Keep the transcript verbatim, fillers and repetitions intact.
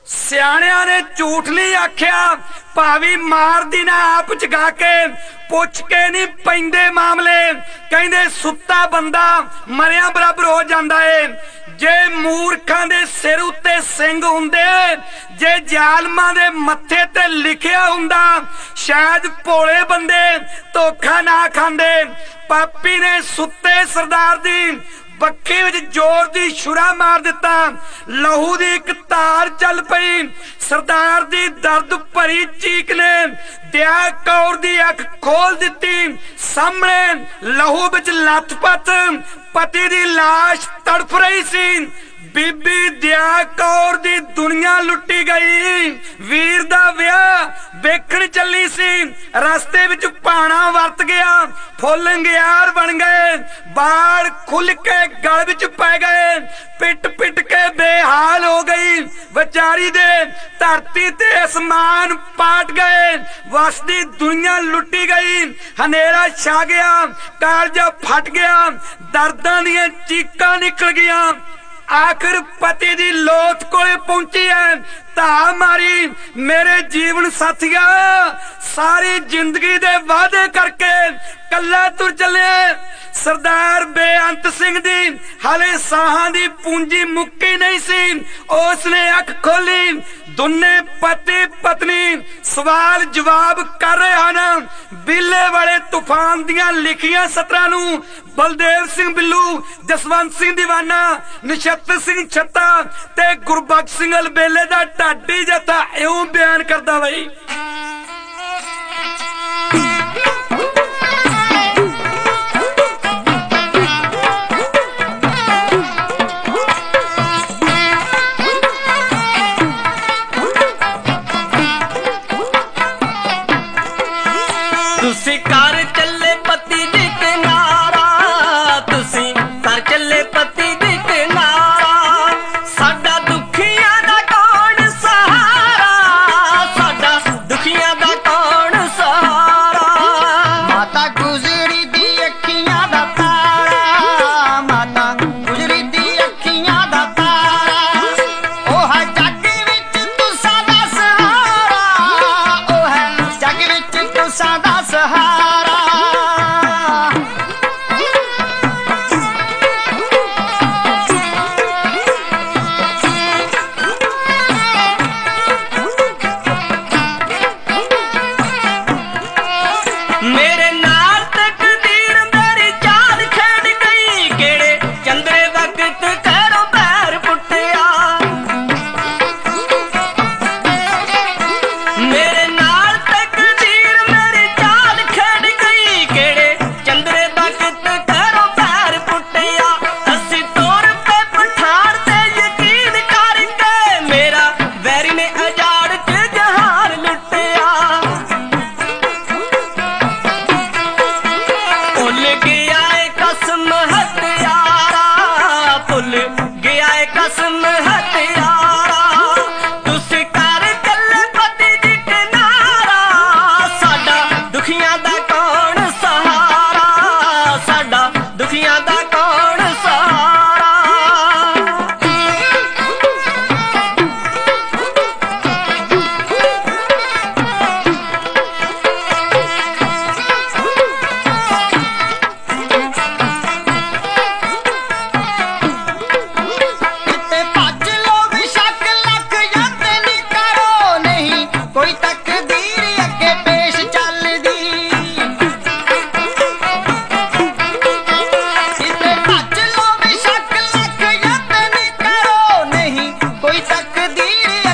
सियाणियां ने झूठ नहीं आख्या, भावी मार दी ना आप जगा के पुछ के नहीं पैंदे मामले। कहंदे सुत्ता बंदा मरिया बराबर हो जांदा है। जे मूर्खां दे सिर उत्ते सिंग हुंदे, जे जालमां दे मत्थे ते लिखिया हुंदा, शायद भोले बंदे धोखा ना खांदे। पापी ने सुत्ते सरदार दी बक्खी विच जोर दी छुरा मार दिता, लहू दी एक तार चल पई। सरदार दी दर्द भरी चीक ने दया कौर दी अख खोल दिती। सामने लहू विच लथपथ पति दी लाश तड़फ रही सी। बीबी दया कौर दी दुनिया लुटी गई। वीर दा विआह वेखण चली सी, रास्ते विच पाना वरत गया, फुल अंगियार बन गए, बाल खुल के गल विच पै गए, पिट पिट के बेहाल हो गई। बेचारी दे धरती ते आसमान पाट गए, वसदी दुनिया लुटी गई। हनेरा छा गया, कालजा फट गया, दर्दां दियां चीकां निकल गया। आखिर पति दी लोथ कोले पहुंची है, धा मारी मेरे जीवन साथिया। सारी जिंदगी दे वादे करके कल्ला तुर चले। सरदार बेअंत सिंह दी हाले साहां दी पूंजी मुक्की नहीं सी। उसने अख खोली, दोने पति पत्नी सवाल जवाब कर रहे हैं। बिल्ले वाले तूफान दियां लिखियां सतरां नूं बलदेव सिंह बिल्लू, जसवंत सिंह दीवाना, नछत्तर सिंह छत्ता ते गुरबख्श सिंह अलबेले दा ढाडी जत्था इउं बयान करदा बई। तुसी कर चले पति दी किनारा, तुसी कर चले पति दी किनारा। साडा दुखियां दा कौन सहारा, साडा दुखियां दा कौन सहारा। माता गुजरी दी अखियां दा तारा, माता गुजरी दी अखियां दा तारा। ओ है जग विच तुसां दा सहारा, ओ है जग विच तुसां दा सहारा। मेरे नाल तकदीर मेरी चाल खेड गई, केड़े चंद्रे वक्त करो पैर पुट्टिया। मेरे नाल तकदीर मेरी चाल खेड गई, केड़े चंद्रे वक्त करो पैर पुट्टिया। अस्सी तौर पे पठान ते यकीन करके मेरा वैरी ने अजाड़ च जहान लुटिया। भुल गया है कसम हथियारा, भुल गया है कसम हथियारा। तुसी कर चले पति दी किनारा, साडा दुखियां दा कौन सहारा, साडा दुखियां दा कौन सहारा। किते भज लो बेशक लख यत्न नी करो, नहीं कोई तकदीर अगे पेश चलदी। किते भज लो बेशक लख यत्न नी करो, नहीं कोई तकदीर